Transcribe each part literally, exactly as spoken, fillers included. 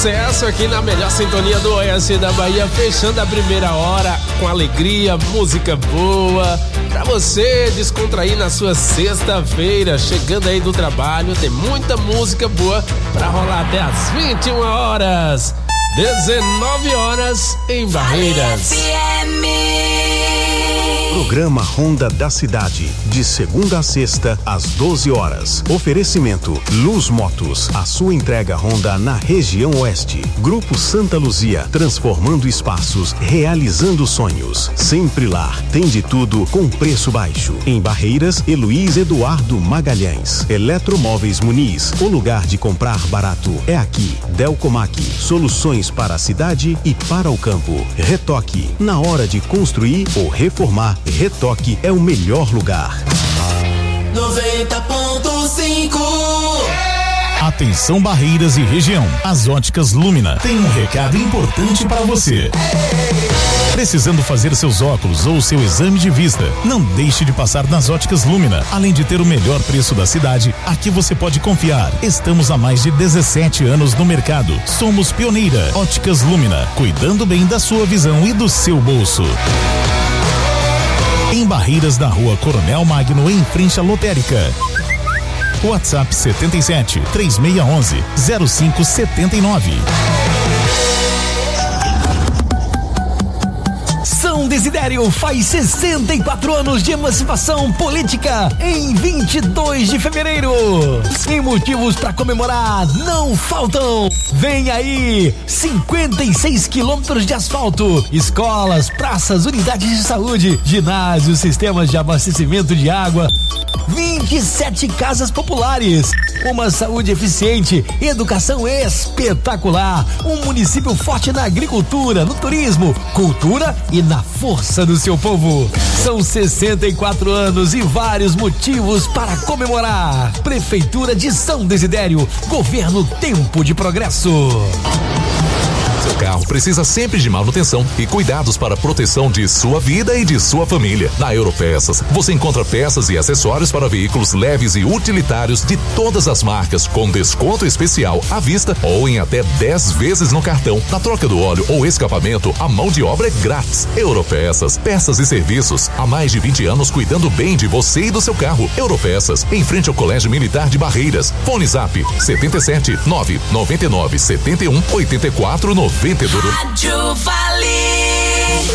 sucesso aqui na melhor sintonia do Oeste da Bahia, fechando a primeira hora com alegria, música boa, pra você descontrair na sua sexta-feira, chegando aí do trabalho, tem muita música boa pra rolar até as vinte e uma horas, dezenove horas em Barreiras. Programa Ronda da Cidade, de segunda a sexta, às doze horas. Oferecimento Luz Motos, a sua entrega Honda na região oeste. Grupo Santa Luzia, transformando espaços, realizando sonhos. Sempre Lar, tem de tudo com preço baixo. Em Barreiras, Heloís Eduardo Magalhães. Eletromóveis Muniz, o lugar de comprar barato é aqui. Delcomac, soluções para a cidade e para o campo. Retoque, na hora de construir ou reformar, Retoque é o melhor lugar. noventa ponto cinco. Atenção Barreiras e região. As Óticas Lumina tem um recado importante para você. Precisando fazer seus óculos ou seu exame de vista? Não deixe de passar nas Óticas Lumina. Além de ter o melhor preço da cidade, aqui você pode confiar. Estamos há mais de dezessete anos no mercado. Somos pioneira. Óticas Lumina, cuidando bem da sua visão e do seu bolso. Em Barreiras, na rua Coronel Magno, em frente à lotérica. WhatsApp setenta e sete, três seis um um, zero cinco sete nove. São Desidério faz sessenta e quatro anos de emancipação política em vinte e dois de fevereiro. E motivos para comemorar não faltam. Vem aí, cinquenta e seis quilômetros de asfalto, escolas, praças, unidades de saúde, ginásios, sistemas de abastecimento de água, vinte e sete casas populares, uma saúde eficiente, educação espetacular, um município forte na agricultura, no turismo, cultura e na força do seu povo. São sessenta e quatro anos e vários motivos para comemorar. Prefeitura de São Desidério, governo Tempo de Progresso. Seu carro precisa sempre de manutenção e cuidados para a proteção de sua vida e de sua família. Na Europeças, você encontra peças e acessórios para veículos leves e utilitários de todas as marcas, com desconto especial à vista ou em até dez vezes no cartão. Na troca do óleo ou escapamento, a mão de obra é grátis. Europeças, peças e serviços. Há mais de vinte anos cuidando bem de você e do seu carro. Europeças, em frente ao Colégio Militar de Barreiras. Fone Zap setenta e sete, nove nove nove, setenta e um, oitenta e quatro, noventa. Rádio Vale.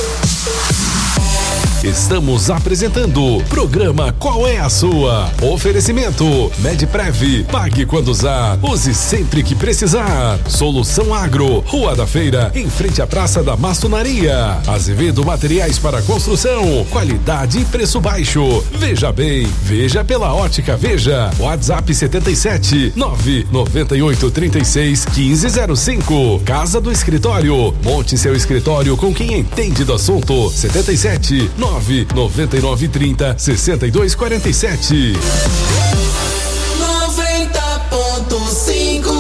Estamos apresentando o programa Qual é a Sua? Oferecimento Medprev, pague quando usar, use sempre que precisar. Solução Agro, Rua da Feira, em frente à Praça da Maçonaria. Azevedo Materiais para Construção, qualidade e preço baixo. Veja bem, veja pela Ótica Veja. WhatsApp setenta e sete, nove nove oito, trinta e seis, quinze zero cinco. Casa do Escritório, monte seu escritório com quem entende do assunto. setenta e sete, nove nove nove, trinta, sessenta e dois, quarenta e sete. noventa ponto cinco.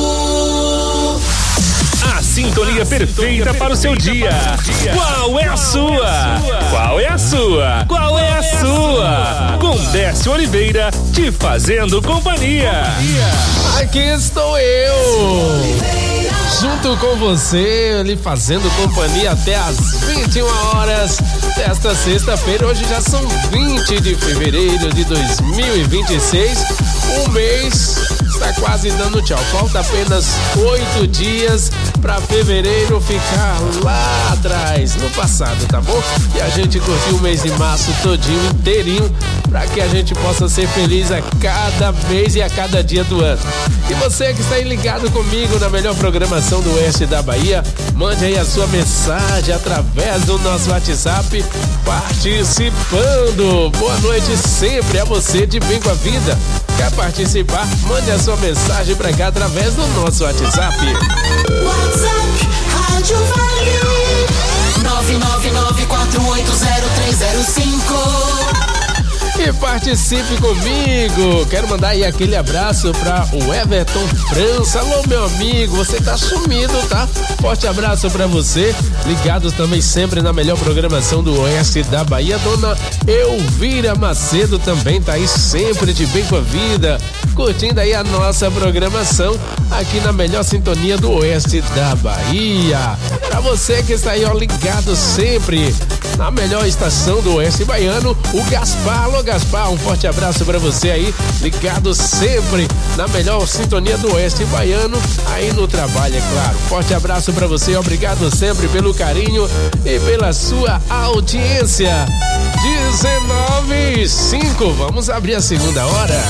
A sintonia perfeita para o seu dia. Qual é a sua? Qual é a sua? Qual é a sua? Com Décio Oliveira te fazendo companhia. Aqui estou eu, junto com você, lhe fazendo companhia até as vinte e uma horas desta sexta-feira. Hoje já são vinte de fevereiro de dois mil e vinte e seis. Um mês está quase dando tchau. Falta apenas oito dias para fevereiro ficar lá atrás, no passado, tá bom? E a gente curtiu o mês de março todinho, inteirinho, para que a gente possa ser feliz a cada mês e a cada dia do ano. E você que está aí ligado comigo na melhor programação do Oeste da Bahia, mande aí a sua mensagem através do nosso WhatsApp, participando. Boa noite sempre a você de bem com a vida. Quer participar? Mande a sua mensagem pra cá através do nosso WhatsApp. WhatsApp Rádio Vale nove nove nove, quatro oito zero, três zero cinco. E participe comigo. Quero mandar aí aquele abraço pra o Everton França. Alô, meu amigo, você tá sumido, tá? Forte abraço pra você. Ligados também sempre na melhor programação do Oeste da Bahia. Dona Elvira Macedo também tá aí sempre de bem com a vida, curtindo aí a nossa programação aqui na melhor sintonia do oeste da Bahia. Pra você que está aí, ó, ligado sempre na melhor estação do oeste baiano, o Gaspar. Alô, Gaspar, um forte abraço pra você aí, ligado sempre na melhor sintonia do oeste baiano, aí no trabalho, é claro. Forte abraço pra você, obrigado sempre pelo carinho e pela sua audiência. dezenove e cinco, vamos abrir a segunda hora.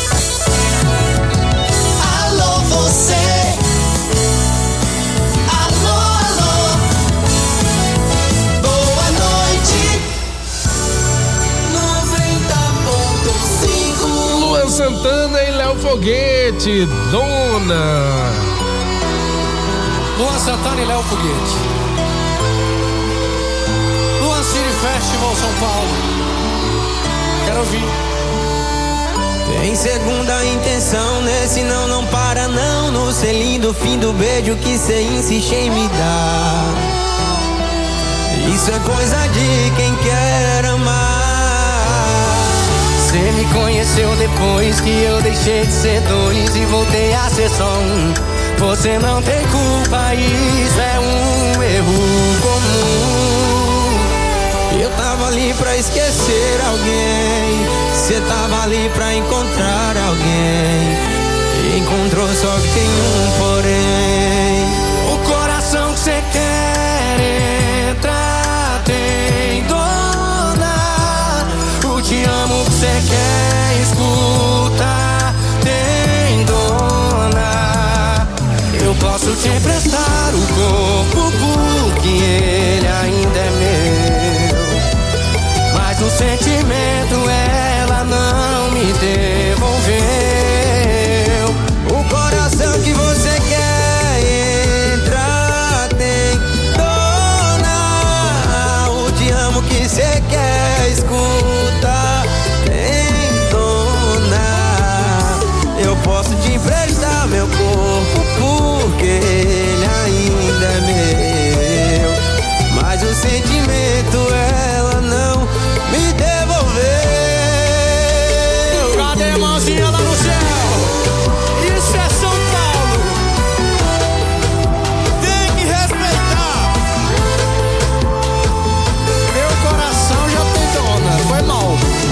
Alô, você. Alô, alô. Boa noite. noventa ponto cinco. Luan Santana e Léo Foguete, Dona. Luan Santana e Léo Foguete. Luan City Festival São Paulo. Quero ouvir. Tem segunda intenção, nesse não, não para não. No selinho do fim do beijo que cê insiste em me dar. Isso é coisa de quem quer amar. Cê me conheceu depois que eu deixei de ser dois e voltei a ser só um. Você não tem culpa, isso é um erro comum. Eu tava ali pra esquecer alguém, cê tava ali pra encontrar alguém. Encontrou só que tem um porém. O coração que cê quer entrar tem dona. O te amo que cê quer escutar tem dona. Eu posso te emprestar o corpo porque ele ainda é meu, mas o sentimento ela não me devolveu. O coração que você quer entrar tem dona. O te amo que você quer escutar tem dona. Eu posso te emprestar meu corpo porque ele ainda é meu, mas o sentimento ela não me devolveu. Cadê a mãozinha lá no céu? Isso é São Paulo. Tem que respeitar. Meu coração já tem dona. Foi mal.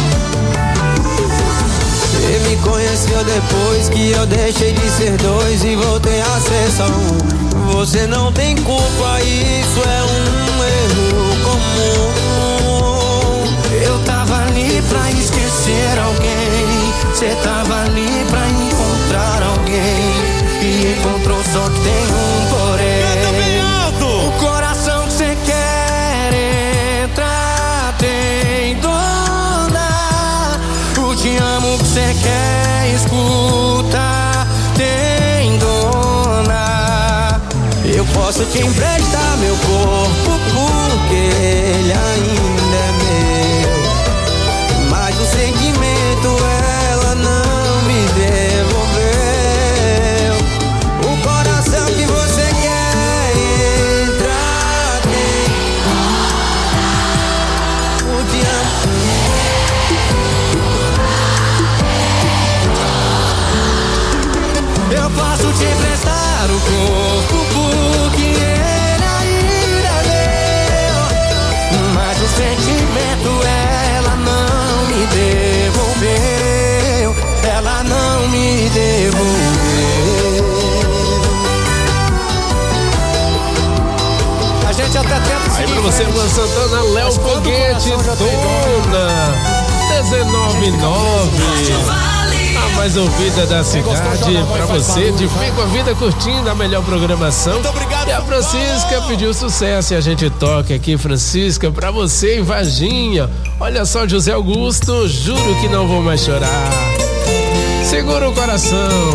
Você me conheceu depois que eu deixei de ser dois e voltei a ser só um. Você não tem culpa, isso é um erro comum. Eu tava ali pra esquecer alguém, cê tava ali pra encontrar alguém. E encontrou só que tem um porém. O coração que cê quer entrar tem dona. O te amo que cê quer escutar tem dona. Eu posso te emprestar meu corpo porque ele ainda é meu, mas o sentimento ela não me devolveu. O coração que você quer entrar tem o te amo. Eu posso te emprestar o corpo porque ele ainda é meu, mas o sentimento ela não me devolveu. Ela não me devolveu. A gente até tenta Aí pra você, Luan Santana, Léo Foguete, Dona. dezenove e nove. A mais ouvida da cidade, pra você, de bem com a vida, curtindo a melhor programação. E a Francisca pediu sucesso e a gente toca aqui, Francisca, pra você em Varginha. Olha só, José Augusto, juro que não vou mais chorar. Segura o coração.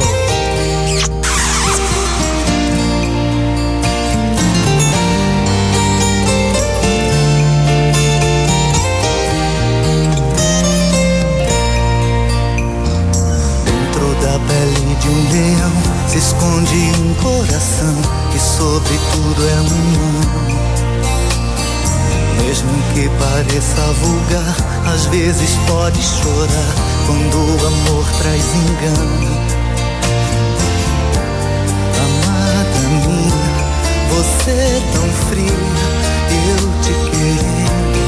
De um leão se esconde um coração que sobre tudo é humano. Mesmo Mesmo que pareça vulgar, às vezes pode chorar quando o amor traz engano. Amada minha, você tão fria, eu te querendo.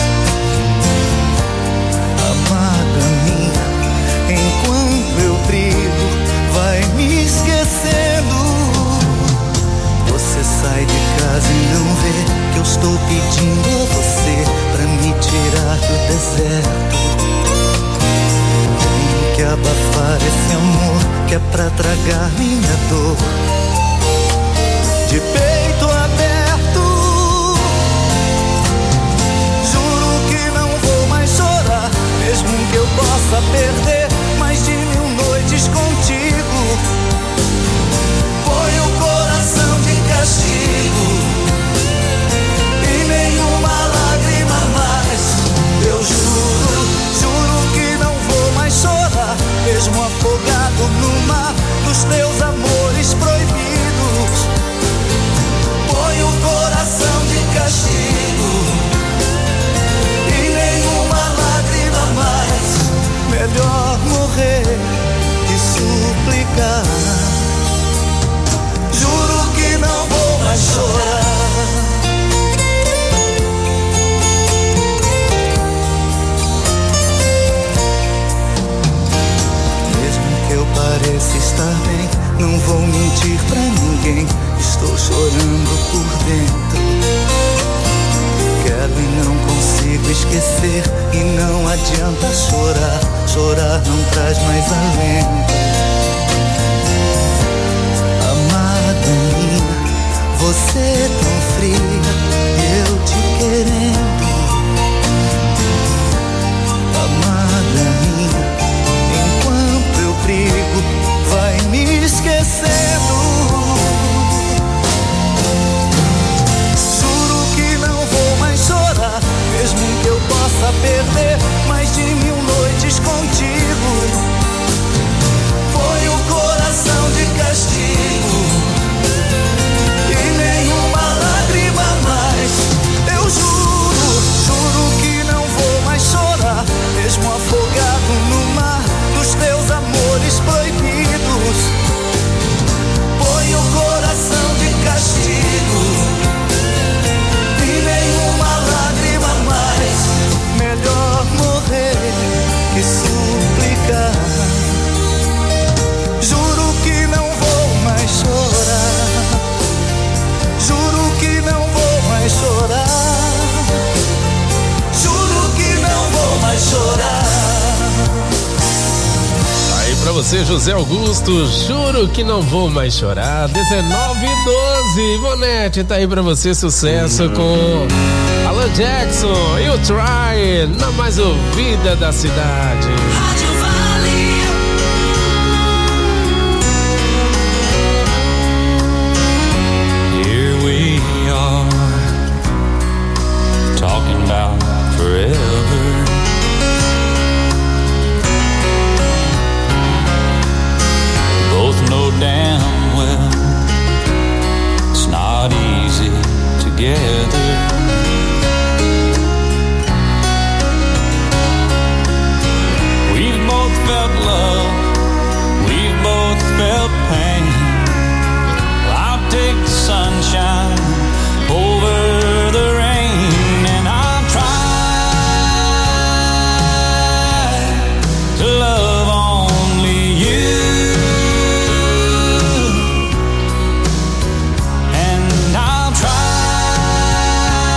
Amada minha, enquanto eu brigo, vai me esquecendo. Você sai de casa e não vê que eu estou pedindo a você pra me tirar do deserto. Tem que abafar esse amor que é pra tragar minha dor. De peito aberto, juro que não vou mais chorar, mesmo que eu possa perder mais de mil noites contigo. Põe o coração de castigo e nenhuma lágrima mais. Eu juro, juro que não vou mais chorar, mesmo afogado no mar dos teus amores proibidos. Põe o coração de castigo e nenhuma lágrima mais. Melhor morrer que suplicar. Juro que não vou mais chorar. Mesmo que eu pareça estar bem, não vou mentir pra ninguém. Estou chorando por dentro. Quero e não consigo esquecer, e não adianta chorar. Chorar não traz mais alento. Amada minha, você tão fria, eu te querendo. Amada minha, enquanto eu brigo, vai me esquecendo. Juro que não vou mais chorar, mesmo que eu possa perder mais de mil noites contigo. Põe o coração de castigo e nenhuma lágrima mais. Eu juro, juro que não vou mais chorar, mesmo afogado no mar dos teus amores proibidos. Põe o coração de castigo e nenhuma lágrima mais. Melhor morrer que suplicar. Juro que não vou mais chorar. Juro que não vou mais chorar. Juro que não vou mais chorar. Aí pra você, José Augusto, juro que não vou mais chorar. dezenove e doze, Ivonete, tá aí pra você, sucesso com Alan Jackson e o Try, na mais ouvida da cidade. Rádio Vale. Here we are, talking about forever. Both know damn well it's not easy together. We've both felt love, we've both felt pain. I'll take the sunshine over the rain, and I'll try to love only you. And I'll try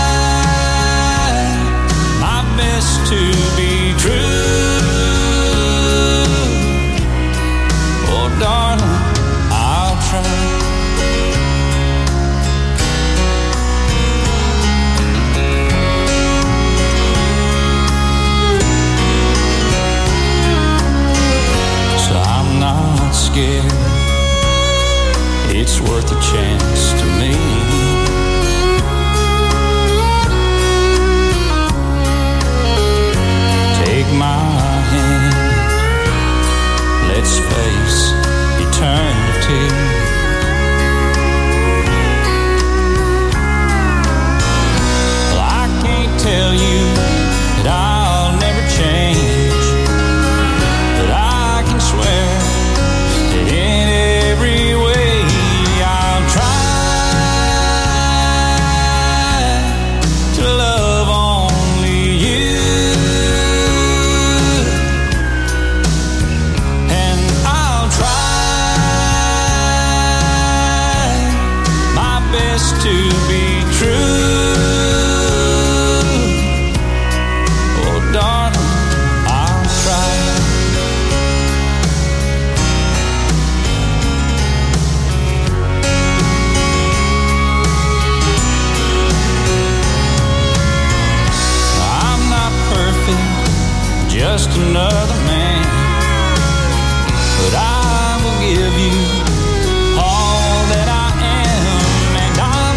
just another man. But I will give you all that I am, and I'll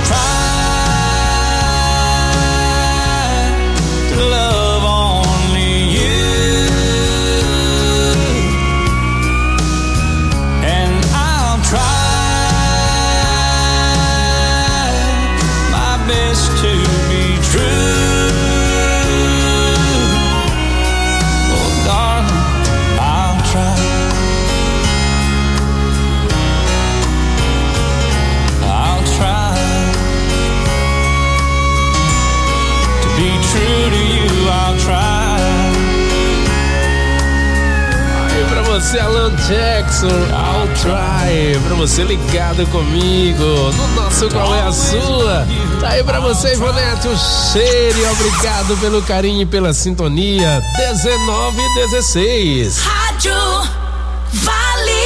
try to love only you, and I'll try my best to be true. Aí pra você, Alan Jackson, I'll try. Pra você ligado comigo no nosso Qual é a Sua. Tá aí pra você, Ivonete, o cheiro. E obrigado pelo carinho e pela sintonia. dezenove e dezesseis. Rádio Vale.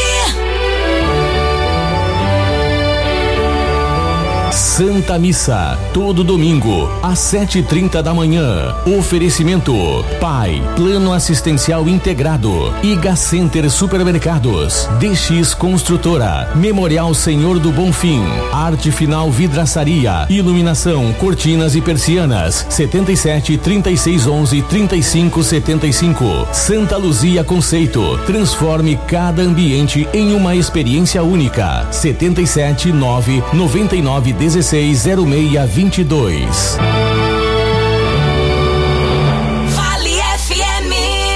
Santa Missa, todo domingo, às sete e trinta da manhã. Oferecimento: Pai, Plano Assistencial Integrado, Iga Center Supermercados, D X Construtora, Memorial Senhor do Bonfim, Arte Final Vidraçaria, Iluminação, Cortinas e Persianas, setenta e sete, trinta e seis, onze, trinta e cinco, setenta e cinco. Santa Luzia Conceito, transforme cada ambiente em uma experiência única. setenta e sete, nove, noventa e nove, dezesseis, zero seis, vinte e dois. Vale F M.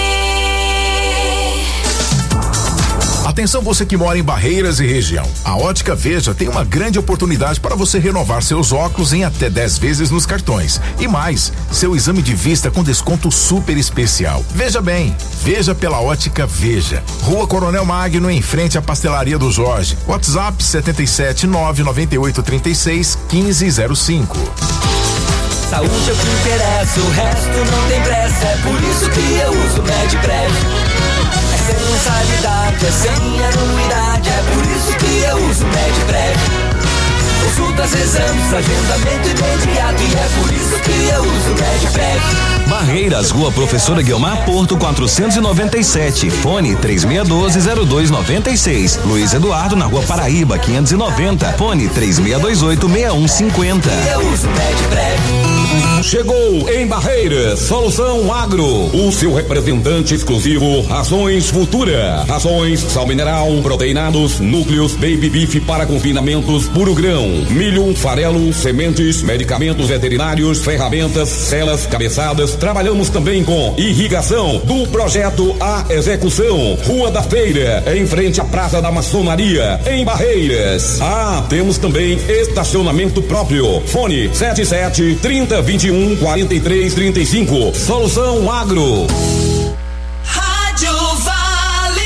Atenção você que mora em Barreiras e região. A Ótica Veja tem uma grande oportunidade para você renovar seus óculos em até dez vezes nos cartões. E mais, seu exame de vista com desconto super especial. Veja bem, veja pela Ótica Veja. Rua Coronel Magno, em frente à Pastelaria do Jorge. WhatsApp setenta e sete, nove, noventa e oito, trinta e seis, quinze zero cinco. Saúde é o que interessa, o resto não tem pressa. É por isso que eu uso Medprev. É sem mensalidade, é sem anuidade. É por isso que eu uso Medprev. Consultas, exames, agendamento imediato. E é por isso que eu uso Medprev. Barreiras, Rua Professora Guilmar Porto, quatrocentos e noventa e sete. Fone três seis um dois, zero dois nove seis. Luiz Eduardo, na Rua Paraíba, quinhentos e noventa. Fone três seis dois oito, seis um cinco zero. Eu uso Medprev. Chegou em Barreiras, Solução Agro, o seu representante exclusivo, Rações Futura. Rações, sal mineral, proteinados, núcleos, baby beef para confinamentos, puro grão, milho, farelo, sementes, medicamentos veterinários, ferramentas, celas, cabeçadas. Trabalhamos também com irrigação, do projeto à execução. Rua da Feira, em frente à Praça da Maçonaria, em Barreiras. Ah, temos também estacionamento próprio. Fone sete sete, trinta, vinte e um, quarenta e três, trinta e cinco. Solução Agro. Rádio Vale.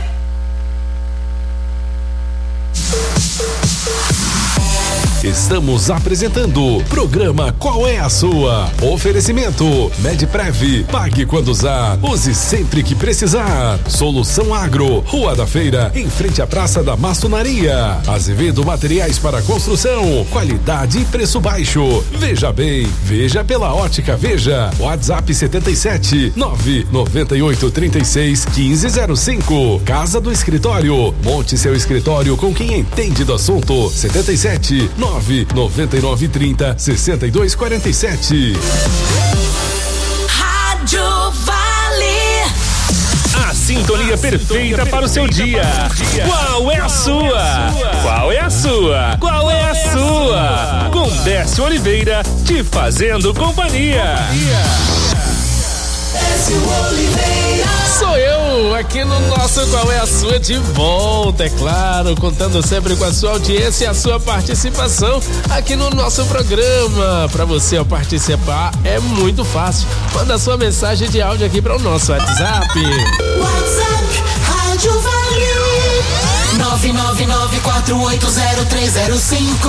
Estamos apresentando o programa Qual é a Sua? Oferecimento Medprev, pague quando usar, use sempre que precisar. Solução Agro, Rua da Feira, em frente à Praça da Maçonaria. Azevedo Materiais para Construção, qualidade e preço baixo. Veja bem, veja pela Ótica Veja. WhatsApp setenta e sete, nove, noventa e oito, trinta e seis, quinze zero cinco. Casa do Escritório, monte seu escritório com quem entende do assunto. setenta e sete, nove, noventa e nove, trinta, sessenta e dois, quarenta e sete. Rádio Vale. A sintonia perfeita para o seu dia. Qual é a sua? Qual é a sua? Qual é a sua? Com Décio Oliveira, te fazendo companhia. Décio Oliveira. Sou eu, aqui no nosso Qual é a Sua, de volta, é claro, contando sempre com a sua audiência e a sua participação aqui no nosso programa. Para você participar é muito fácil. Manda a sua mensagem de áudio aqui para o nosso WhatsApp. WhatsApp Rádio Vale nove nove nove quatro oito zero três zero cinco.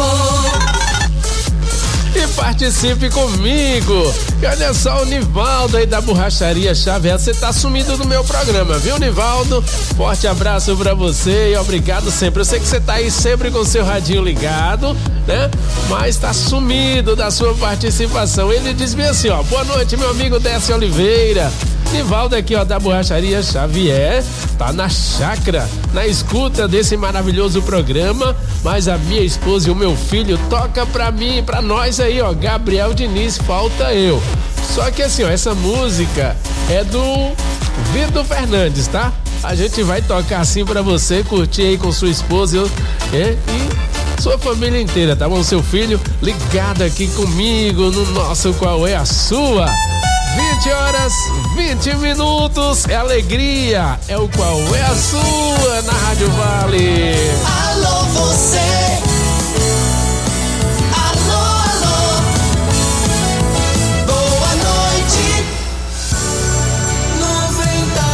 E participe comigo. E olha só, o Nivaldo aí da Borracharia Xavier, você tá sumido do meu programa, viu, Nivaldo? Forte abraço pra você e obrigado sempre. Eu sei que você tá aí sempre com o seu radinho ligado, né? Mas tá sumido da sua participação. Ele diz bem assim, ó: boa noite, meu amigo Décio Oliveira. Nivaldo aqui, ó, da Borracharia Xavier, tá na chácara, na escuta desse maravilhoso programa, mas a minha esposa e o meu filho toca pra mim, pra nós aí, ó, Gabriel Diniz, Falta Eu. Só que assim, ó, essa música é do Vitor Fernandes, tá? A gente vai tocar assim pra você curtir aí com sua esposa é, e sua família inteira, tá bom? Seu filho ligado aqui comigo no nosso Qual é a Sua? vinte horas, vinte minutos, é alegria, é o Qual é a Sua na Rádio Vale. Alô, você. Alô, alô. Boa noite. noventa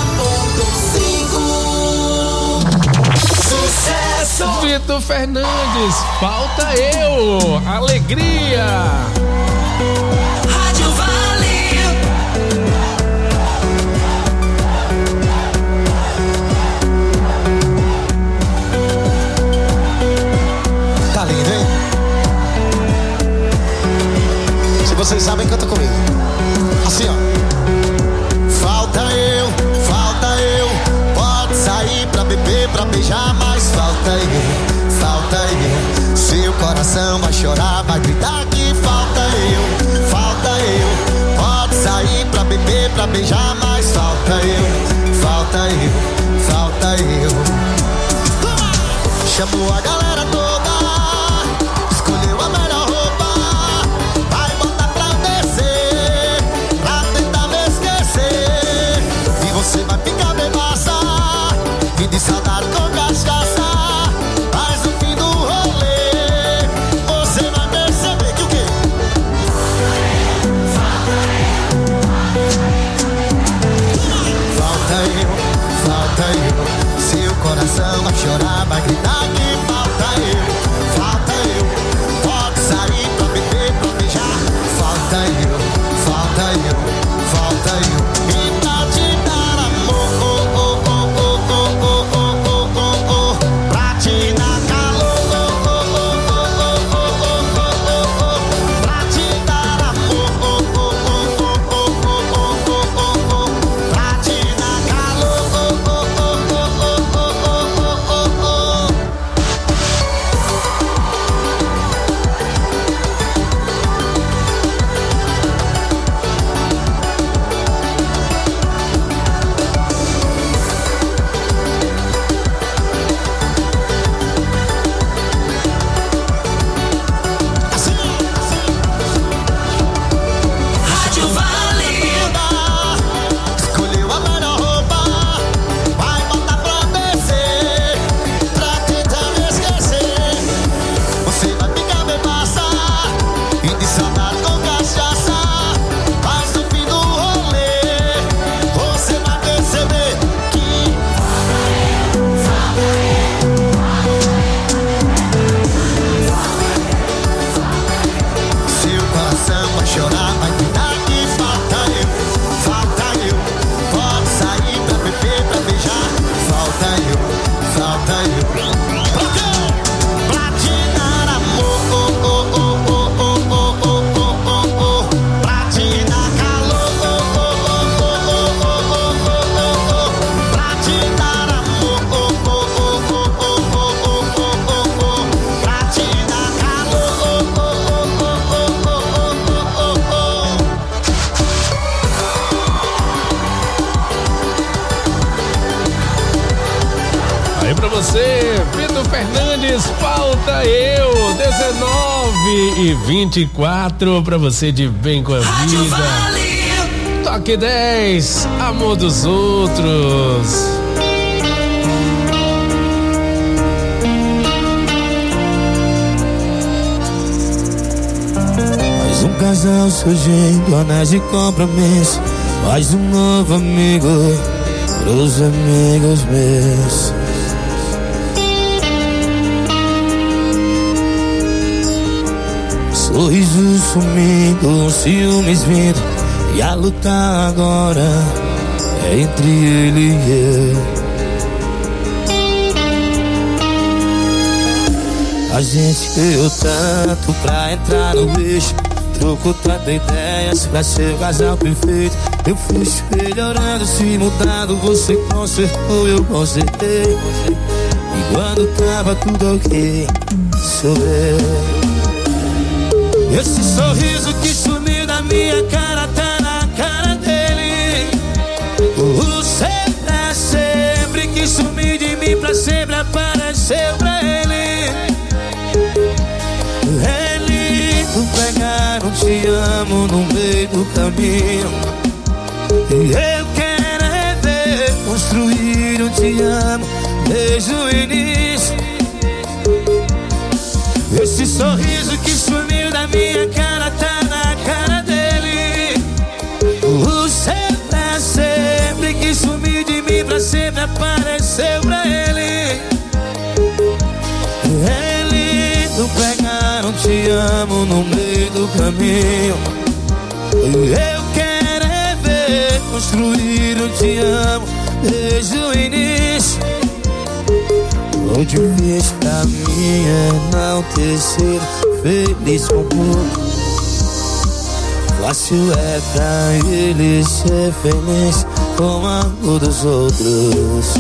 ponto cinco. Sucesso. Vitor Fernandes, Falta Eu, alegria. Rádio Vale. Tá lindo, hein? Se vocês sabem, canta comigo. Assim, ó. Falta eu, falta eu. Pode sair pra beber, pra beijar, mas falta eu, falta eu. Seu coração vai chorar, vai gritar que falta eu, falta eu. Pode sair pra beber, pra beijar, mas falta eu, falta eu, falta eu. Chamou a galera toda, escolheu a melhor roupa, vai botar pra descer, pra tentar me esquecer. E você vai ficar bebaça, e de saudade com cachaça. Mas no fim do rolê, você vai perceber que o quê? Falta eu, falta eu. Seu coração vai chorar, vai gritar que falta eu, falta eu. Pode sair pra beber, pra beijar, falta eu, falta eu, falta eu. E pra te dar amor, oh, oh, oh, oh, oh, oh, oh, oh, oh. Pra te dar calor, oh, oh, oh, oh, oh, oh, oh, oh. Pra te dar amor, oh, oh, oh, oh, oh, oh, oh, oh, oh. Pra te dar calor, oh, oh, oh, oh, oh, oh, oh, oh, oh. Rádio Vale. Escolheu a melhor roupa, vai botar pra descer, pra tentar me esquecer. Você vai ficar bebaça, e de saudade com cachaça. Mas no fim do rolê, você vai perceber que seu coração vai chorar, vai gritar que falta eu, falta eu. Pode sair pra beber, pra beijar, falta eu, falta eu. Pra quê? Pra te dar amor, oh, oh, oh, oh, oh, oh, oh, oh, oh, oh. Pra te dar calor, oh, oh, oh, oh, oh, oh, oh, oh, oh. Pra te dar amor, oh, oh, oh, oh, oh, oh, oh, oh, oh. Pra te dar calor, oh, oh, oh, oh, oh, oh, oh, oh, oh. Aí pra você, Vitor Fernandes, Falta Eu, dezenove e vinte e quatro, pra você de bem com a vida. Toque dez, Amor dos Outros. Mais um casal surgindo, anéis de compromisso. Mais um novo amigo pros amigos meus. Sorriso sumindo, ciúmes vindo, e a luta agora é entre ele e eu. A gente deu tanto pra entrar no beijo, Troco tanta ideias pra ser o casal perfeito. Eu fui melhorando, se mudando, você consertou, eu consertei. E quando tava tudo ok, choveu. Esse sorriso que sumiu da minha cara tá na cara dele. O ser pra sempre que sumiu de mim pra sempre apareceu pra ele. É lindo pegar um te amo no meio do caminho. E eu quero é ver construir um te amo desde o início. Esse sorriso que sumiu da minha cara tá na cara dele. O ser pra sempre que sumiu de mim pra sempre apareceu pra ele. É lindo pegar um te amo no meio do caminho. Eu quero é ver construir um te amo desde o início. O difícil pra mim é não ter sido feliz com pouco. Fácil é pra ele ser feliz com o amor dos outros.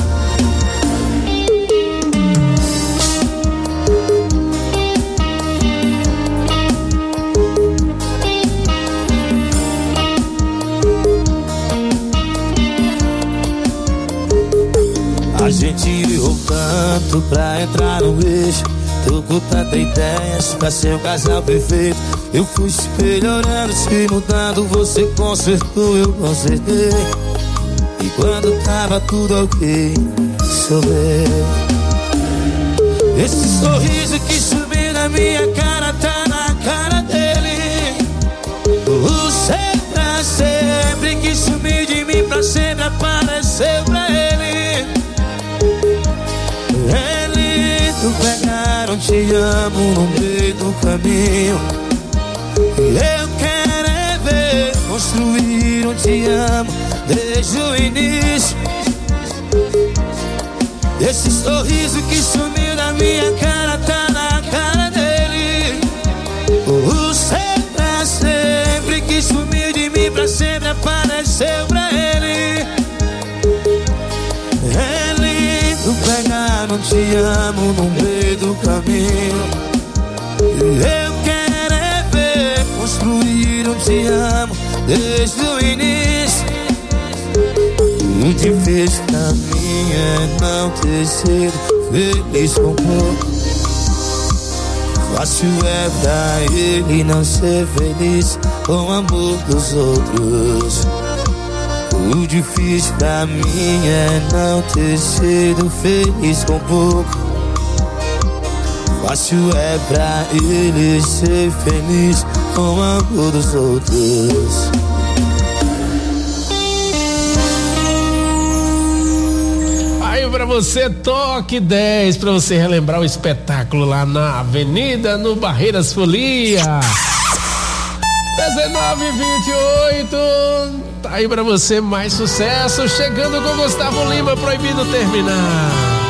A gente errou tanto pra entrar no eixo. Tô com tanta ideias pra ser um casal perfeito. Eu fui se melhorando, se mudando, você consertou, eu consertei. E quando tava tudo ok, choveu. Esse sorriso que subiu na minha cara tá na cara dele. O ser pra sempre que sumiu de mim pra sempre apareceu pra ele. É lindo pegar um te amo no meio do caminho. Eu quero é ver construir um te amo desde o início. Esse sorriso que sumiu da minha cara tá na cara dele. O ser pra sempre que sumiu de mim pra sempre apareceu pra ele. É lindo pegar um te amo no meio do caminho. Eu quero é ver construir um te amo desde o início. O difícil pra mim é não ter sido feliz com pouco. Fácil é pra ele não ser feliz com o amor dos outros. O difícil pra mim é não ter sido feliz com pouco. Fácil é pra ele ser feliz com o amor dos outros. Aí pra você, toque dez, pra você relembrar o espetáculo lá na Avenida, no Barreiras Folia. dezenove e vinte e oito. Tá aí pra você mais sucesso. Chegando com Gustavo Lima, Proibido Terminar.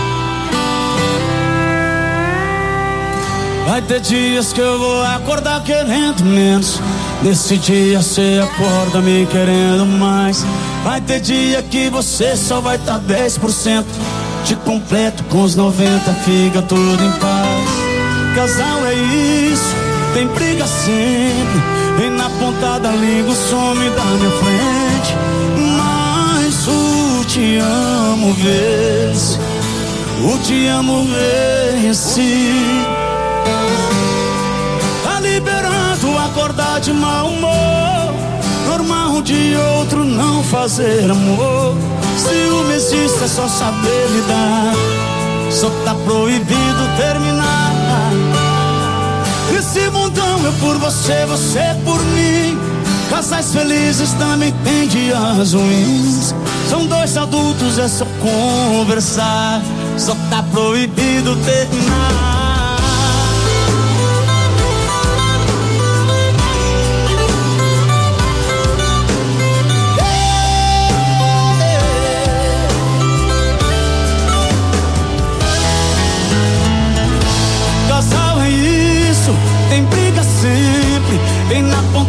Vai ter dias que eu vou acordar querendo menos. Nesse dia cê acorda me querendo mais. Vai ter dia que você só vai tá dez por cento. Te completo com os noventa, fica tudo em paz. Casal é isso, tem briga sempre. Vem na ponta da língua, some da minha frente. Mas o te amo vence, o te amo vence. Tá liberando acordar de mau humor. Normal de outro não fazer amor. Ciúme existe, é só saber lidar. Só tá proibido terminar. Esse mundão é por você, você por mim. Casais felizes também tem dias ruins. São dois adultos, é só conversar. Só tá proibido terminar. Tem briga sempre, vem na ponta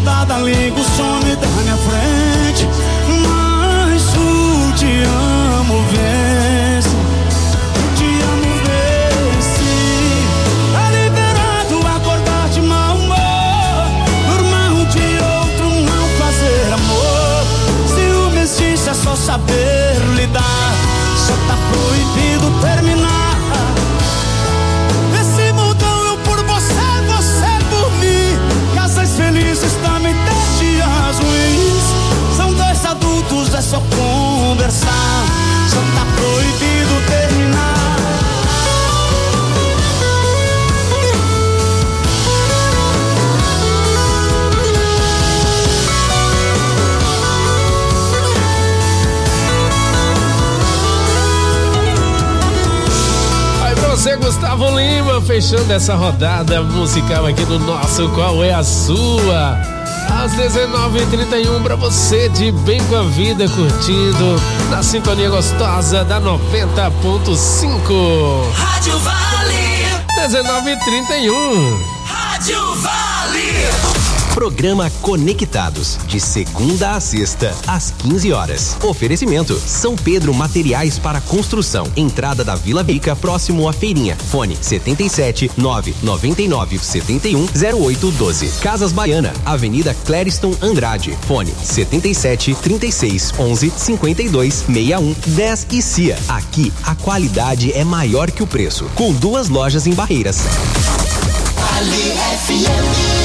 Gustavo Lima fechando essa rodada musical aqui do nosso Qual é a Sua? Às dezenove e trinta e um pra você de bem com a vida, curtindo na sintonia gostosa da noventa ponto cinco. Rádio Vale. dezenove e trinta e um. Rádio Vale. Programa Conectados, de segunda a sexta, às quinze horas. Oferecimento: São Pedro Materiais para Construção. Entrada da Vila Rica, próximo à Feirinha. Fone setenta e sete, nove noventa e nove, setenta e um, zero oito doze. Casas Baiana, Avenida Clériston Andrade. Fone setenta e sete, trinta e seis, onze, cinquenta e dois, sessenta e um, dez e C I A. Aqui, a qualidade é maior que o preço. Com duas lojas em Barreiras. Vale F M.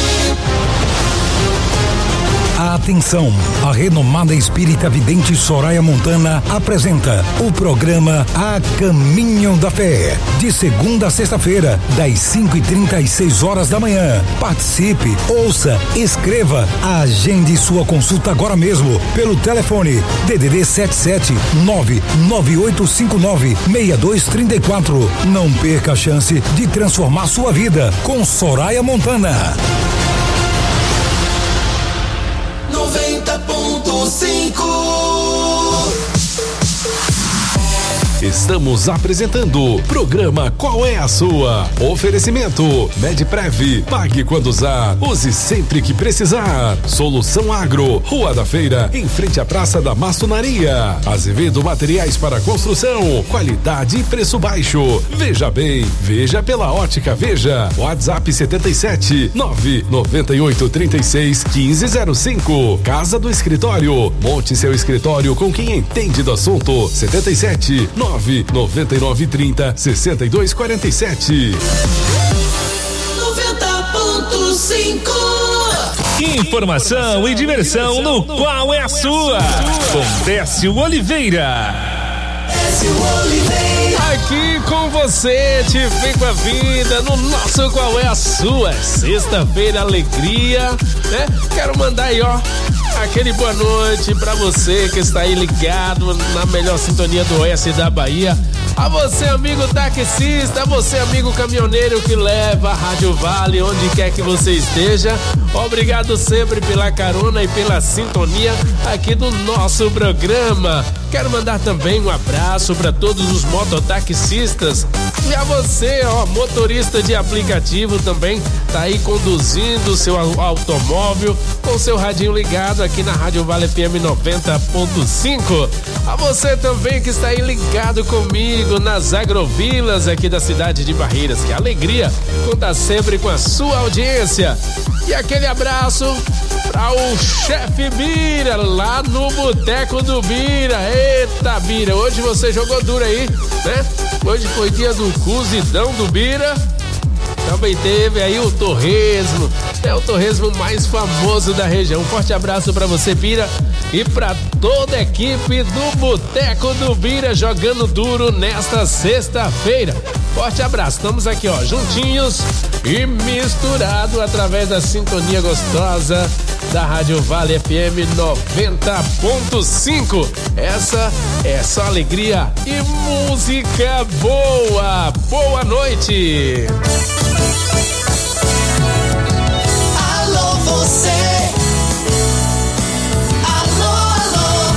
Atenção, a renomada espírita vidente Soraya Montana apresenta o programa A Caminho da Fé, de segunda a sexta-feira, das cinco e trinta às seis horas da manhã. Participe, ouça, escreva, agende sua consulta agora mesmo pelo telefone D D D sete sete nove nove oito cinco nove seis dois três quatro. Não perca a chance de transformar sua vida com Soraya Montana. noventa ponto cinco. Estamos apresentando o programa Qual é a Sua? Oferecimento Medprev, pague quando usar, use sempre que precisar. Solução Agro, Rua da Feira, em frente à Praça da Maçonaria. Azevedo Materiais para Construção, qualidade e preço baixo. Veja bem, veja pela Ótica Veja. WhatsApp setenta e sete, nove noventa e oito, trinta e seis, quinze zero cinco. Casa do Escritório, monte seu escritório com quem entende do assunto. setenta e sete, nove noventa e nove, trinta, sessenta e dois, quarenta e sete. noventa ponto cinco. Informação e diversão no Qual é a Sua? Com Décio Oliveira. Décio Oliveira. Aqui com você, te vem com a vida no nosso Qual é a Sua? Sexta-feira, alegria, né? Quero mandar aí, ó, aquele boa noite pra você que está aí ligado na melhor sintonia do oeste da Bahia. A você, amigo taxista, a você, amigo caminhoneiro que leva a Rádio Vale onde quer que você esteja. Obrigado sempre pela carona e pela sintonia aqui do nosso programa. Quero mandar também um abraço para todos os mototaxistas e a você, ó, motorista de aplicativo também, tá aí conduzindo o seu automóvel com seu radinho ligado aqui na Rádio Vale F M noventa ponto cinco. A você também que está aí ligado comigo nas agrovilas aqui da cidade de Barreiras. Que alegria contar sempre com a sua audiência. E aquele abraço para o chefe Bira lá no Boteco do Bira. Eita, Bira, hoje você jogou duro aí, né? Hoje foi dia do cozidão do Bira. Também teve aí o torresmo, é o torresmo mais famoso da região. Um forte abraço pra você, Bira, e pra toda a equipe do Boteco do Bira jogando duro nesta sexta-feira. Forte abraço, estamos aqui, ó, juntinhos e misturado através da sintonia gostosa da Rádio Vale F M noventa ponto cinco. Essa é só alegria e música boa. Boa noite. Alô, você. Alô, alô.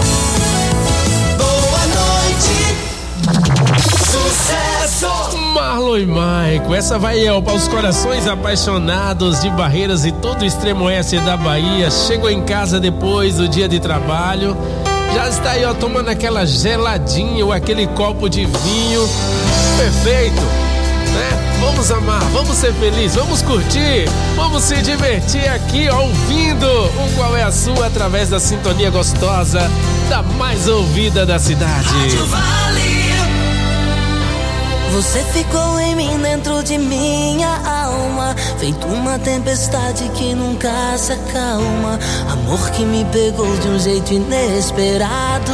Boa noite. Sucesso. Marlon e Maico, essa vai ó, para os corações apaixonados de Barreiras e todo o extremo oeste da Bahia. Chegou em casa depois do dia de trabalho, já está aí ó, tomando aquela geladinha ou aquele copo de vinho. Perfeito, né? Vamos amar, vamos ser felizes, vamos curtir, vamos se divertir aqui ó, ouvindo o Qual é a Sua através da sintonia gostosa da mais ouvida da cidade. Rádio Vale. Você ficou em mim, dentro de minha alma, feito uma tempestade que nunca se acalma. Amor que me pegou de um jeito inesperado.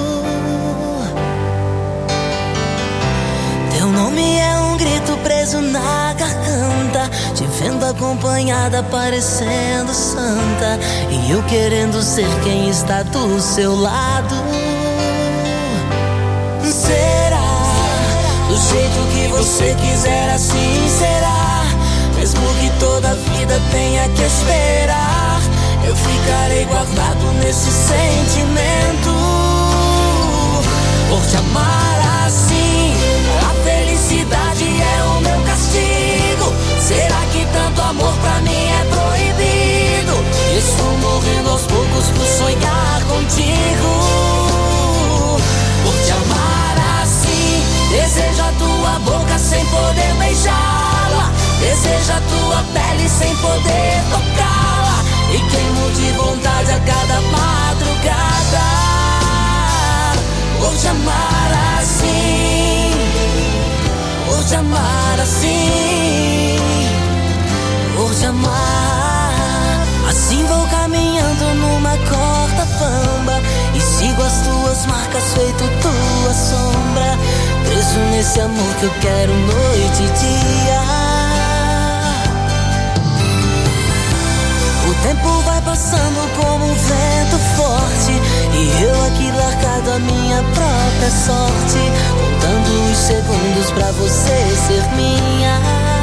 Teu nome é um grito preso na garganta, te vendo acompanhada parecendo santa, e eu querendo ser quem está do seu lado. Será? Do jeito que você quiser, assim será. Mesmo que toda a vida tenha que esperar, eu ficarei guardado nesse sentimento. Por te amar assim, a felicidade é o meu castigo. Será que tanto amor pra mim é proibido? Estou morrendo aos poucos por sonhar contigo. Por te amar assim, desejo a tua boca sem poder beijá-la. Desejo a tua pele sem poder tocá-la. E queimo de vontade a cada madrugada. Vou te amar assim, vou te amar assim, vou te amar. Assim vou caminhando numa corda bamba e sigo as tuas marcas feito tua sombra. Preso nesse amor que eu quero noite e dia. O tempo vai passando como um vento forte e eu aqui largado a minha própria sorte, contando os segundos pra você ser minha.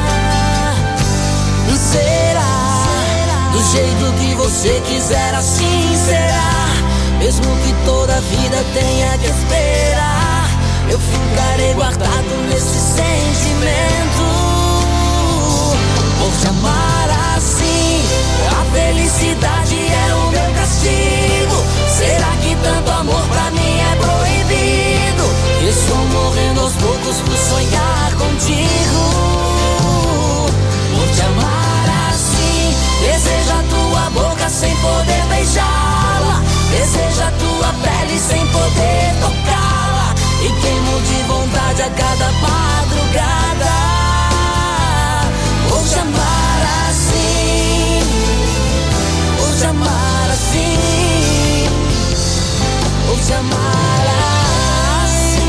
Será, do jeito que você quiser, assim será. Mesmo que toda a vida tenha que esperar, eu ficarei guardado nesse sentimento. Por te amar assim, a felicidade é o meu castigo. Será que tanto amor pra mim é proibido? Estou morrendo aos poucos por sonhar contigo. Por te amar assim, desejo a tua boca sem poder beijá-la. Desejo a tua pele sem poder tocá-la. E queimo de vontade a cada madrugada. Vou te amar assim, vou te amar assim, vou te amar assim.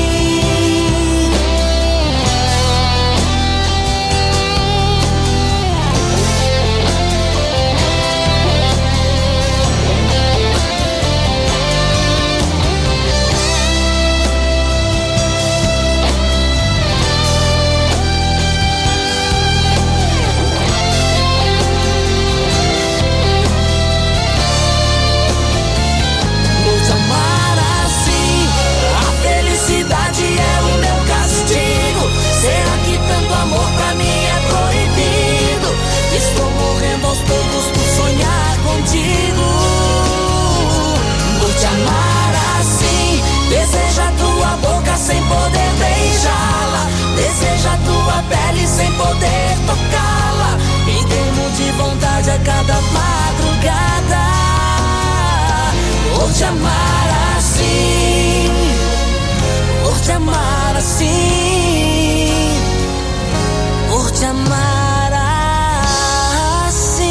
Amor pra mim é proibido. Estou morrendo aos poucos por sonhar contigo. Vou te amar assim. Desejo a tua boca sem poder beijá-la. Desejo a tua pele sem poder tocá-la. E queimo de vontade a cada madrugada. Vou te amar assim. Vou te amar assim. Por te amar assim.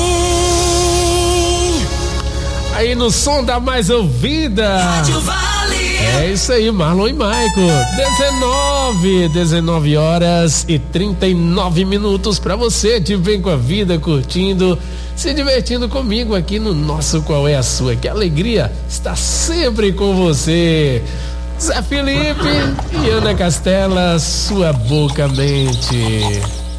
Aí no som da mais ouvida, Rádio Vale. É isso aí, Marlon e Maico. dezenove, dezenove horas e trinta e nove minutos pra você de Vem com a Vida, curtindo, se divertindo comigo aqui no nosso Qual é a Sua. Que alegria está sempre com você. Zé Felipe e Ana Castela, sua boca mente.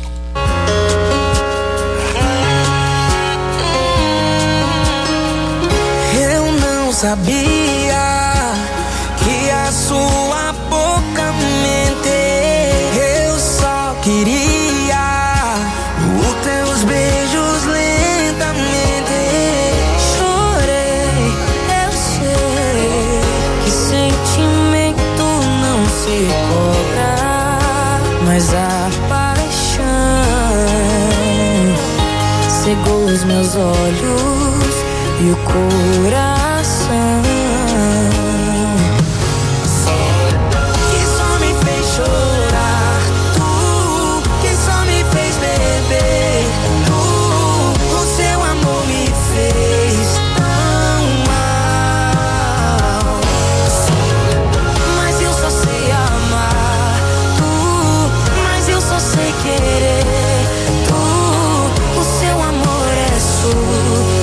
Eu não sabia que a sua boca mente. Eu só queria os teus beijos lentamente. Chorei, eu sei que sentimento não se cobra, mas a paixão cegou os meus olhos e o coração, que só me fez chorar, tu, que só me fez beber, tu, o seu amor me fez tão mal. Mas eu só sei amar, tu, mas eu só sei querer, tu, o seu amor é surreal.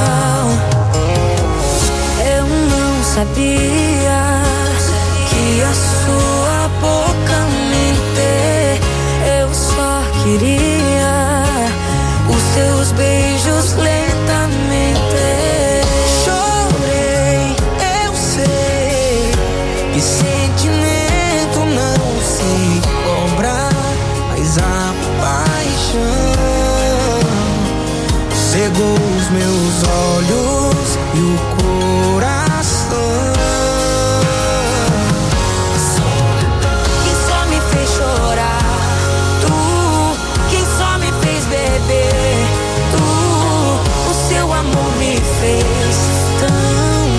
Sabia que a beijos lentamente. Chorei, eu sei que sentimento não se cobra, mas a paixão cegou os meus olhos e o coração. Quem só me fez chorar, tu. Quem só me fez beber, tu. O seu amor me fez tão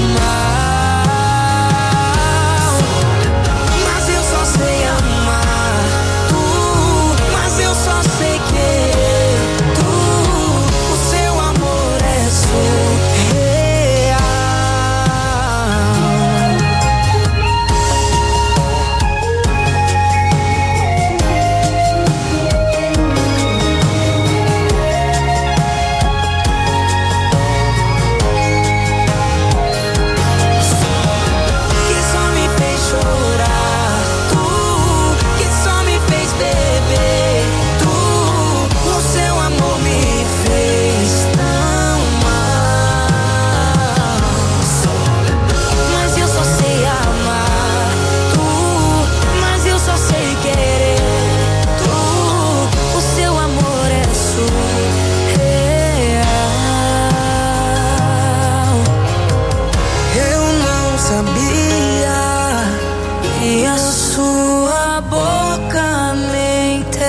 mal. Mas eu só sei amar, tu. Mas eu só sei querer, tu. O seu amor é surreal. Quem só me fez chorar, tu. Quem só me fez beber, tu. O seu amor me fez tão mal. Mas eu só sei amar, tu. Mas eu só sei querer, tu. O seu amor é surreal. Eu não sabia que a sua boca mente.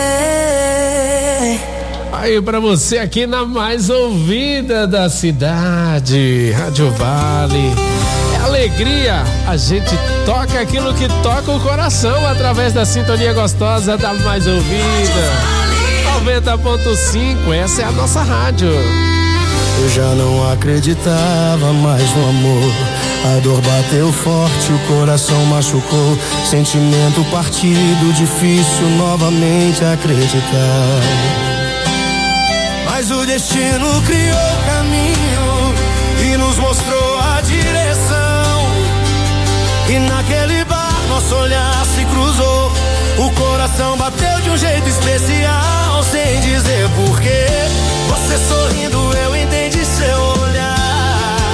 Aí pra você aqui na mais ouvida da cidade, Rádio Vale. É alegria, a gente toca aquilo que toca o coração através da sintonia gostosa da mais ouvida. noventa ponto cinco, essa é a nossa rádio. Eu já não acreditava mais no amor. A dor bateu forte, o coração machucou. Sentimento partido, difícil novamente acreditar. Mas o destino criou caminho e nos mostrou a direção. E naquele bar nosso olhar se cruzou. O coração bateu de um jeito especial, sem dizer porquê. Você sorrindo, eu entendi seu olhar.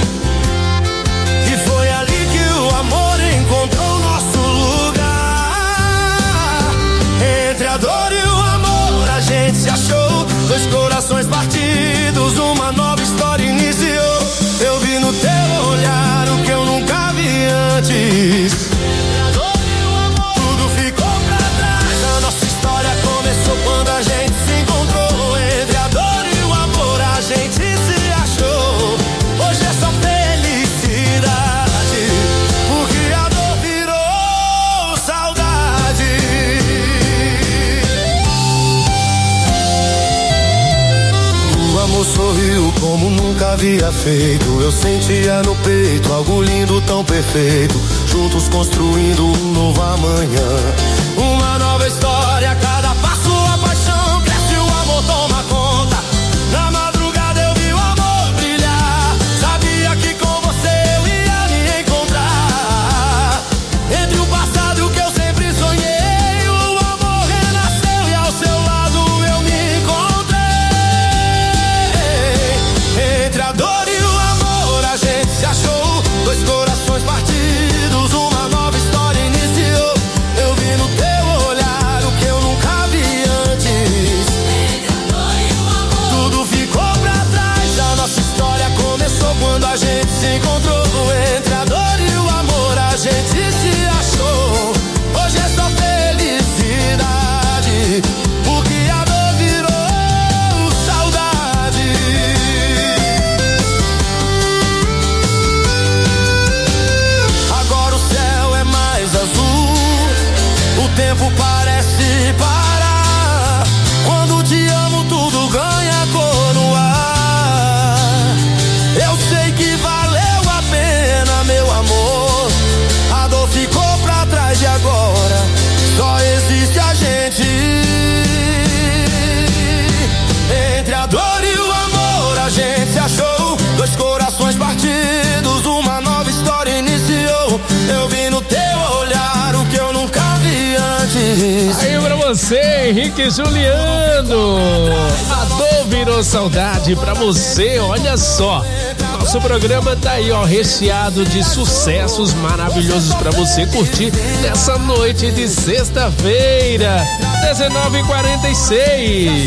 E foi ali que o amor encontrou nosso lugar. Entre a dor e o amor a gente se achou. Dois corações partidos, uma nova história iniciou. Eu vi no teu olhar o que eu nunca vi antes. Tudo ficou pra trás, a nossa história começou quando a gente se encontrou. Entre a dor e o amor a gente se achou. Hoje é só felicidade, porque a dor virou saudade. O amor sorriu como nunca havia feito. Eu sentia no peito algo lindo, tão perfeito. Juntos construindo um novo amanhã. Uma nova história, cada passo a paixão cresce, o amor toma conta. Na madrugada eu vi o amor brilhar. Sabia que com você eu ia me encontrar. Entre o passado e o que eu sempre sonhei, o amor renasceu e ao seu lado eu me encontrei. Entre a dor e o amor a gente se achou. Dois corações partidos, uma nova história iniciou. Eu vi no teu olhar o que eu nunca vi antes. Entre a dor e o amor tudo ficou pra trás. A nossa história começou quando a gente se encontrou. Entre a dor e o amor a gente se achou. Hoje é só felicidade, porque a dor virou saudade. Agora o céu é mais azul, o tempo parece parar. Quando te amo tudo ganha cor no ar. Eu sei que valeu a pena, meu amor. A dor ficou pra trás e agora só existe a gente. Entre a dor e o amor a gente se achou. Dois corações partidos, uma nova história iniciou. Eu vi no teu olhar o que eu nunca vi antes. Aí pra você, Henrique e Juliano. A dor virou saudade pra você, olha só. Nosso programa tá aí, ó, recheado de sucessos maravilhosos pra você curtir nessa noite de sexta-feira, dezenove e quarenta e seis.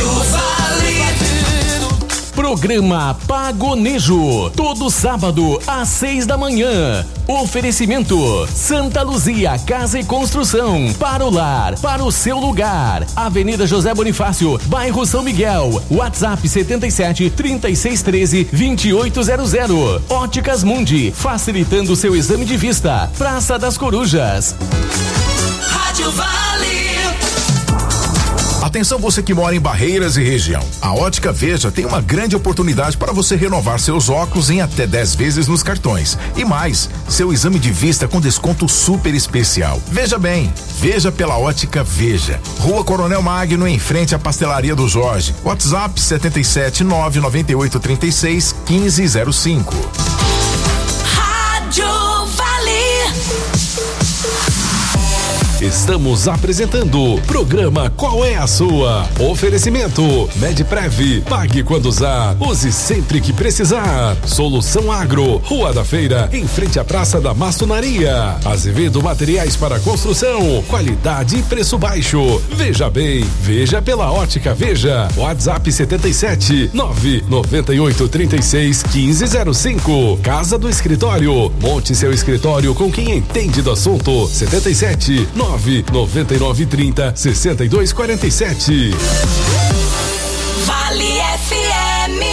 Programa Pagonejo, todo sábado às seis da manhã. Oferecimento Santa Luzia Casa e Construção, para o lar, para o seu lugar. Avenida José Bonifácio, bairro São Miguel. WhatsApp setenta e sete, trinta e seis, treze, vinte e oito zero zero. Óticas Mundi, facilitando seu exame de vista. Praça das Corujas. Rádio Vale. Atenção você que mora em Barreiras e região. A Ótica Veja tem uma grande oportunidade para você renovar seus óculos em até dez vezes nos cartões. E mais, seu exame de vista com desconto super especial. Veja bem, veja pela Ótica Veja. Rua Coronel Magno, em frente à Pastelaria do Jorge. WhatsApp setenta e sete, nove nove oito, trinta e seis, quinze zero cinco. Rádio Vale. Estamos apresentando o programa Qual é a Sua? Oferecimento Medprev, pague quando usar, use sempre que precisar. Solução Agro, Rua da Feira, em frente à Praça da Maçonaria. Azevedo Materiais para Construção, qualidade e preço baixo. Veja bem, veja pela Ótica Veja. WhatsApp setenta e sete, nove nove oito, trinta e seis, quinze zero cinco. Casa do Escritório, monte seu escritório com quem entende do assunto. setenta e sete, nove nove nove, trinta, sessenta e dois, quarenta e sete. Vale F M.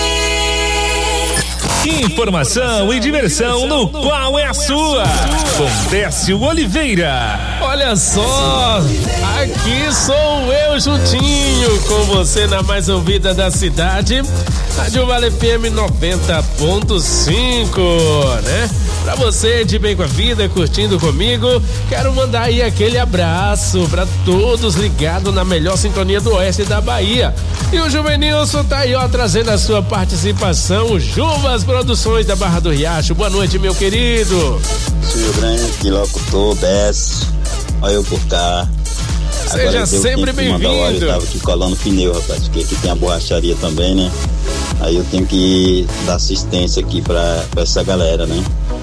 Informação e diversão no Qual é a Sua? Com Décio Oliveira. Olha só, aqui sou eu juntinho com você na mais ouvida da cidade, Rádio Vale F M noventa ponto cinco, né? Pra você de bem com a vida, curtindo comigo, quero mandar aí aquele abraço pra todos ligados na melhor sintonia do oeste da Bahia. E o Juvenilson tá aí, ó, trazendo a sua participação. Juvas Produções da Barra do Riacho. Boa noite, meu querido. Silvio Grande, locutor, Décio. Olha eu por cá. Seja sempre bem-vindo. Eu tava aqui colando pneu, rapaz, porque aqui tem a borracharia também, né? Aí eu tenho que dar assistência aqui pra, pra essa galera, né?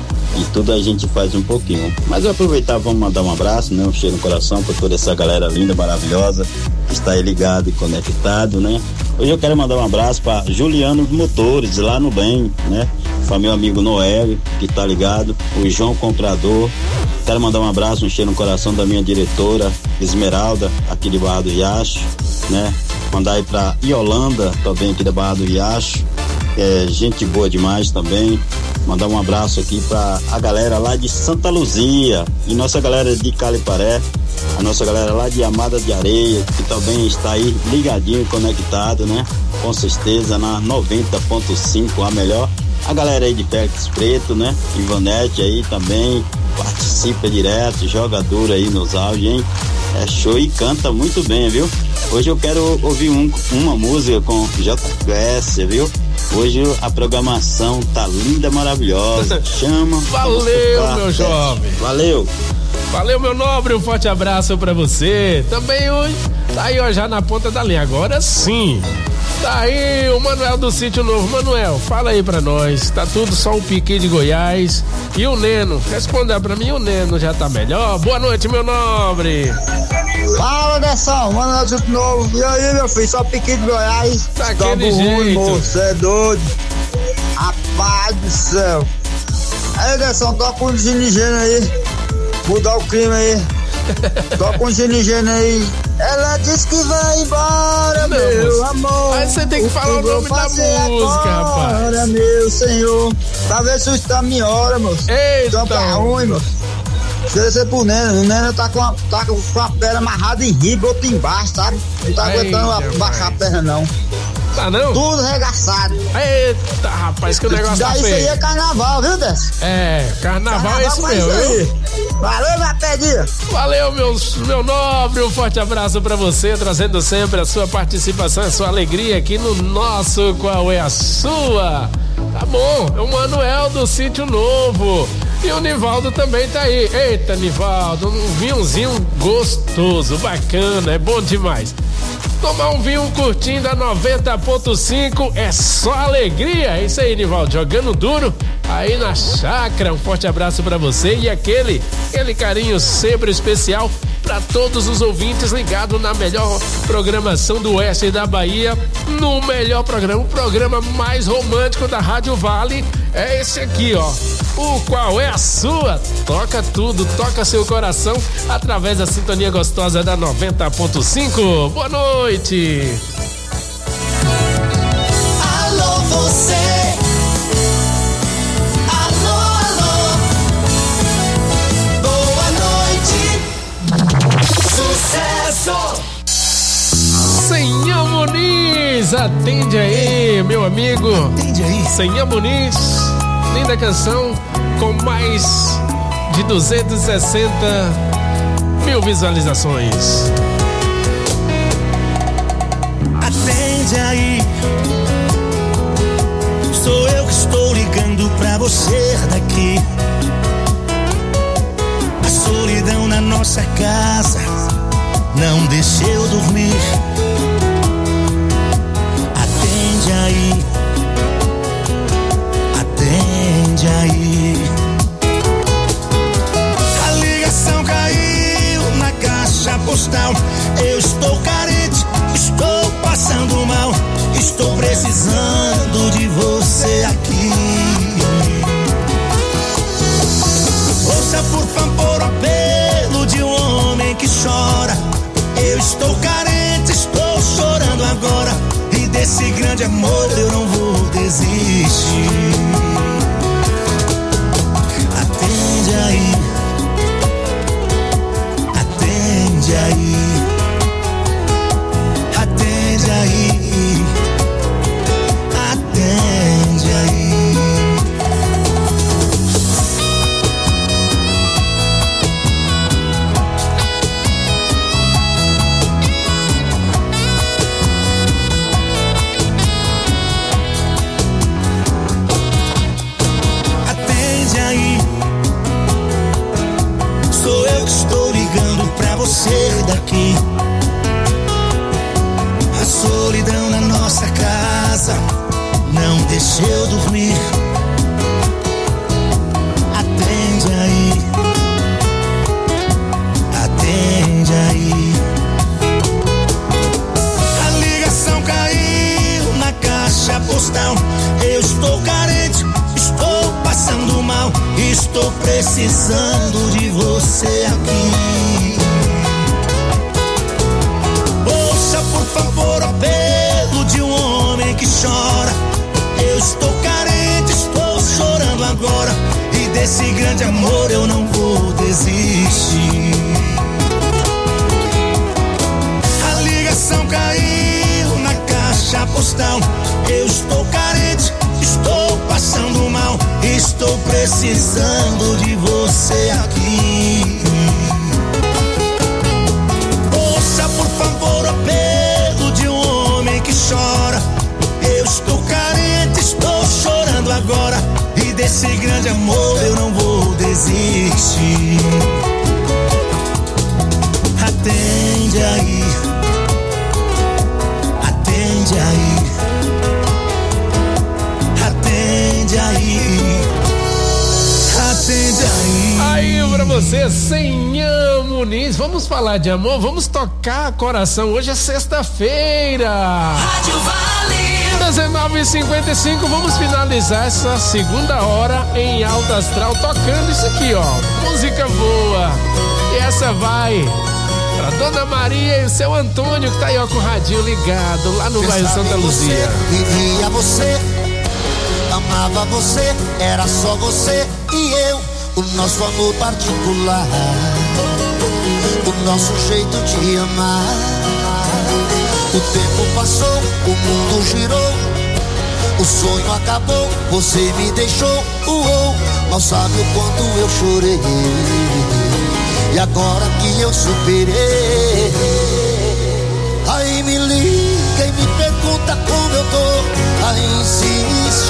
E tudo a gente faz um pouquinho. Mas eu aproveitar, vamos mandar um abraço, né? Um cheiro no coração pra toda essa galera linda, maravilhosa, que está aí ligado e conectado, né? Hoje eu quero mandar um abraço pra Juliano Motores, lá no Bem, né? Pra meu amigo Noel, que tá ligado, o João Comprador. Quero mandar um abraço, um cheiro no coração da minha diretora, Esmeralda, aqui de Barra do Riacho, né? Mandar aí pra Iolanda, também aqui da Barra do Riacho. É, gente boa demais também. Mandar um abraço aqui pra a galera lá de Santa Luzia e nossa galera de Caliparé, a nossa galera lá de Amada de Areia, que também está aí ligadinho, conectado, né? Com certeza na noventa ponto cinco, a melhor. A galera aí de Pérez Preto, né? Ivonete aí também participa direto, joga duro aí nos áudios, hein? É show e canta muito bem, viu? Hoje eu quero ouvir um, uma música com J S, viu? Hoje a programação tá linda, maravilhosa. Chama. Valeu, meu jovem. Valeu. Valeu, meu nobre. Um forte abraço pra você. Também hoje tá aí, ó, já na ponta da linha. Agora sim. Tá aí o Manuel do Sítio Novo. Manuel, fala aí pra nós. Tá tudo só um pique de Goiás. E o Neno? Responda pra mim, o Neno já tá melhor? Boa noite, meu nobre. Fala, Dessão, Manuel do Sítio Novo. E aí, meu filho? Só pique de Goiás. Daquele jeito. Você é doido. Rapaz do céu. Aí, Dessão, toca um ginigênio aí. Mudar o clima aí. Toca um ginigênio aí. Ela disse que vai embora, não, meu moço. Amor. Aí você tem que falar o nome da música, agora, rapaz. Meu senhor. Pra ver se está minha hora, moço. Eita. Então tá ruim, moço. Deixa eu ser pro Neno. O Neno tá com a, tá com a perna amarrada em riba, outra embaixo, sabe? Não tá aguentando a, baixar a perna, não. Tá não? Tudo regaçado. Eita, rapaz, que o negócio tá feio. Isso aí é carnaval, viu, Décio? É, carnaval, carnaval é isso mesmo, viu? Valeu, minha pedinha. Valeu, meu, meu nobre, um forte abraço pra você, trazendo sempre a sua participação, a sua alegria aqui no nosso Qual é a Sua? Tá bom, é o Manuel do Sítio Novo. E o Nivaldo também tá aí. Eita, Nivaldo, um vinhozinho gostoso, bacana, é bom demais. Tomar um vinho curtindo da noventa ponto cinco é só alegria. É isso aí, Nivaldo, jogando duro aí na chácara. Um forte abraço pra você e aquele, aquele carinho sempre especial para todos os ouvintes ligados na melhor programação do oeste da Bahia, no melhor programa, o programa mais romântico da Rádio Vale, é esse aqui, ó. O Qual é a Sua? Toca tudo, toca seu coração através da sintonia gostosa da noventa ponto cinco. Boa noite. Alô, você. Sucesso! Senhor Muniz, atende aí, meu amigo. Atende aí. Senhor Muniz, linda canção com mais de duzentos e sessenta mil visualizações. Atende aí. Sou eu que estou ligando pra você daqui. A solidão na nossa casa não deixa eu dormir. Atende aí, atende aí. A ligação caiu na caixa postal. Eu estou carente, estou passando mal. Estou precisando de você aqui. Ouça por favor o apelo de um homem que chora. Eu estou carente, estou chorando agora. E desse grande amor eu não vou desistir. Atende aí, atende aí, atende aí, atende aí. Você daqui. A solidão na nossa casa não deixa eu dormir. Atende aí, atende aí. A ligação caiu na caixa postal. Eu estou carente, estou passando mal. Estou precisando de você aqui. Por favor, o apelo de um homem que chora. Eu estou carente, estou chorando agora. E desse grande amor eu não vou desistir. A ligação caiu na caixa postal. Eu estou carente, estou passando mal. Estou precisando de você aqui. Ouça por favor o apelo de um homem que chora. Eu estou carente, estou chorando agora. E desse grande amor eu não vou desistir. Atende aí, atende aí, atende aí, atende aí. Aí pra você, Senhor Muniz, vamos falar de amor, vamos tocar coração. Hoje é sexta-feira. Rádio Vale. dezenove e cinquenta e cinco, vamos finalizar essa segunda hora em alta astral tocando isso aqui, ó. Música boa. E essa vai pra Dona Maria e o seu Antônio, que tá aí, ó, com o radinho ligado lá no bairro Santa Luzia. Vivia você, amava você, era só você e eu. O nosso amor particular, o nosso jeito de amar. O tempo passou, o mundo girou, o sonho acabou, você me deixou. Uou, mal sabe o quanto eu chorei. E agora que eu superei, aí me liga e me pergunta como eu tô. Aí insiste